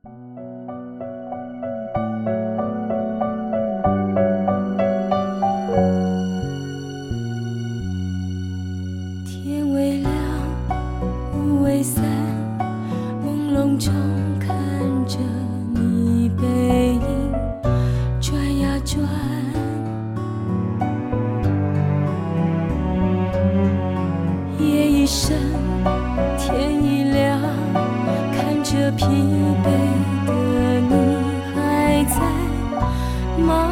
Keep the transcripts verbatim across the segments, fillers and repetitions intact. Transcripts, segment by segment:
天微亮，雾微散，朦胧中看着你背影转呀转。夜已深，天已亮，看着疲惫的你还在吗？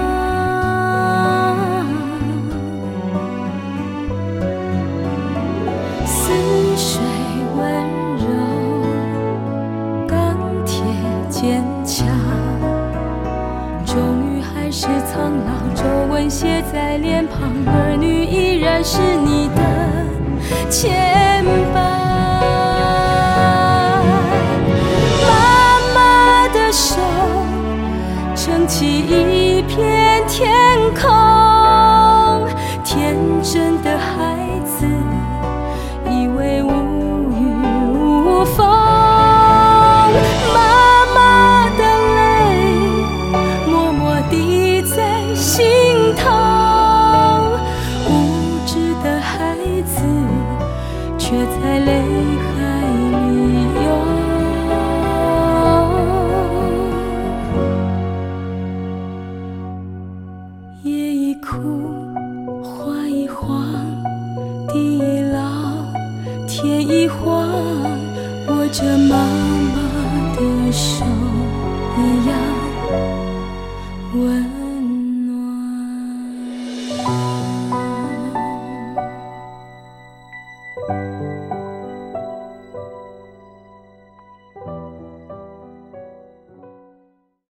似水温柔，钢铁坚强，终于还是苍老，皱纹写在脸庞，儿女依然是你的牵绊。妈妈的手撑起一片天空，天真的孩子以为无雨无风。妈妈的泪默默滴在心头，无知的孩子却在泪海里游。夜已枯，花已黄，地已老，天已黄，握着妈妈的手。